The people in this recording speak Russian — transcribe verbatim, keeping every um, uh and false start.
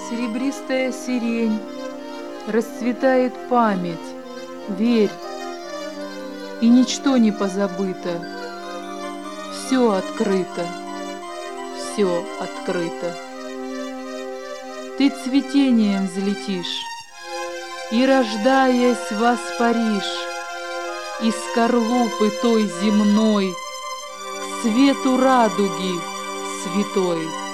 Серебристая сирень, расцветает память, верь, и ничто не позабыто, все открыто, все открыто. Ты цветением взлетишь, и, рождаясь, воспаришь из скорлупы той земной к свету радуги святой.